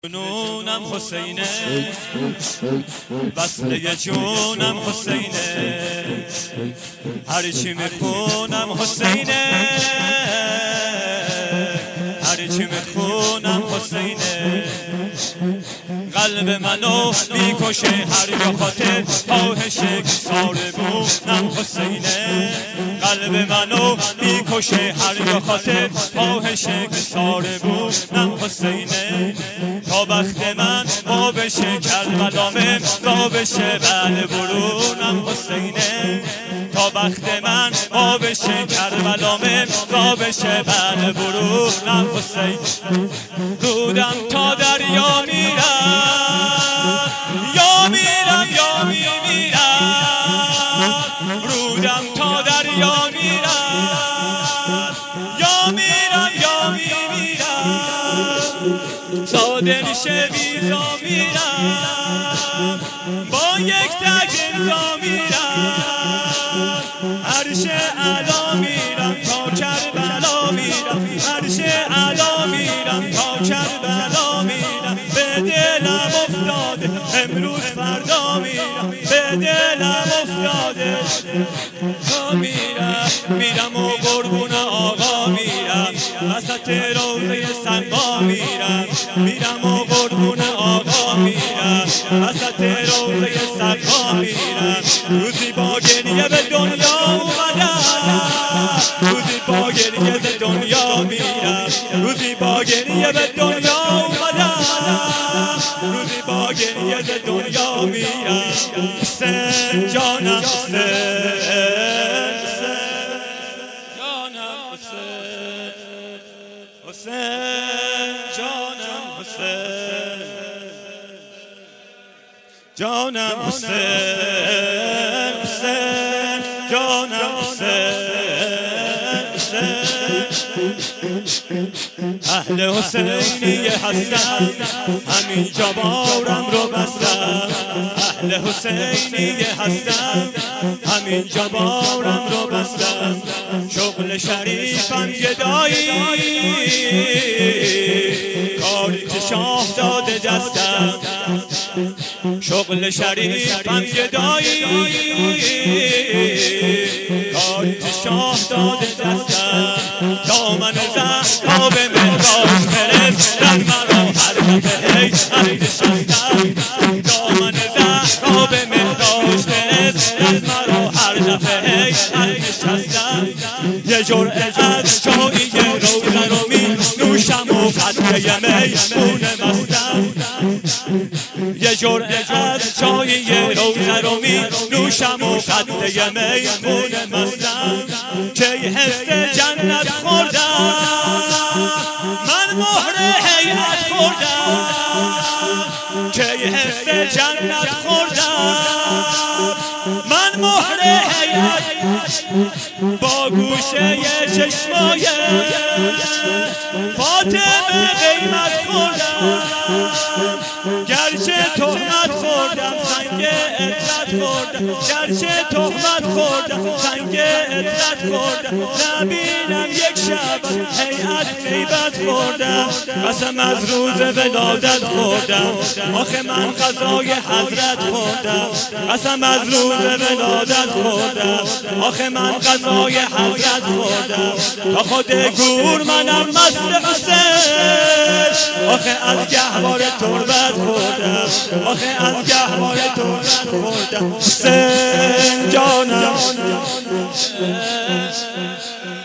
جنونم حسینه، وصله جونم حسینه، هرچی میخونم حسینه، هرچی میخونم حسینه. قلب منو میکشه هر جا خاطر خواهش ساره بونم حسینه. قلب منو میکشه هر جا خاطر خواهش ساره بونم حسینه. تا وقت من با بشه کربلامه با بشه بل برونم حسینه. تا وقت من با بشه کربلامه با بشه بل برونم حسین. رودم تا دریا میرم یا میرم یا میمیرم. رودم تا دریا میرم یا میرم یا میمیرم. ساده میشه ویزا میرم با یک تک امضا میرم. عرش اعلی میرم تا کربلا میرم. عرش اعلی میرم تا کربلا میرم. به دلم افتاده امروز فردا میرم. به دلم افتاده تا میرم و قربون آقا میرم. وسط روضه سنبا میرم. میرم و قربون آقا میرم. وسط روضه سنبا میرم. روزی با گریه به دنیا اومدم. روزی با گریه به دنیا میرم. روزی با گریه به دنیا اومدم. روزی با گریه به دنیا میرم. حسین جانم حسین جانم حسین. حسین جانم حسین جانم حسین. حسین جانم حسین. اهل حسینی هستم همینجا بارم رو بستم. اهل حسینی هستم همینجا بارم رو بستم. شغل شریفم گدایی کاری که شاه داده دستم. شغل شریفم گدایی کاری که شاه داده دستم. دامن زهرا به مهراج فرستن مرا هر دفعه ای عهد شستم. دامن زهرا به مهراج فرستن مرا هر دفعه ای عهد شستم. یه جرعه از جایی روزه رو می نوشم و قطره میمون مستم. یه جرعه از جایی روزه رو می نوشم و قطره میمون مستم. که حس جنت خوردم من مهر حیرت خوردم. که حس جنت خوردم من مهر حیرت با گوشه چشمای فاطمه قیمت خوردم. گرچه تهمت خوردم سنگ عطرت خوردم. گرچه تهمت خوردم سنگ عطرت خوردم. نبینم یک شب هیئت غیبت خوردم. قسم از روز ولادت خوردم آخه من غذای حضرت خوردم. قسم از روز ولادت خوردم آخه من غذای حضرت خوردم. تا خود گور منم مست حسین آخه از گهوار تربت خوردم. آخه از گهوار تربت خوردم. حسین جانم